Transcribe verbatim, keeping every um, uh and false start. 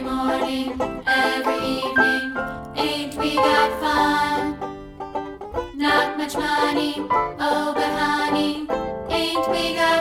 every morning, every evening. Ain't we got fun? Not much money, oh but honey, ain't we got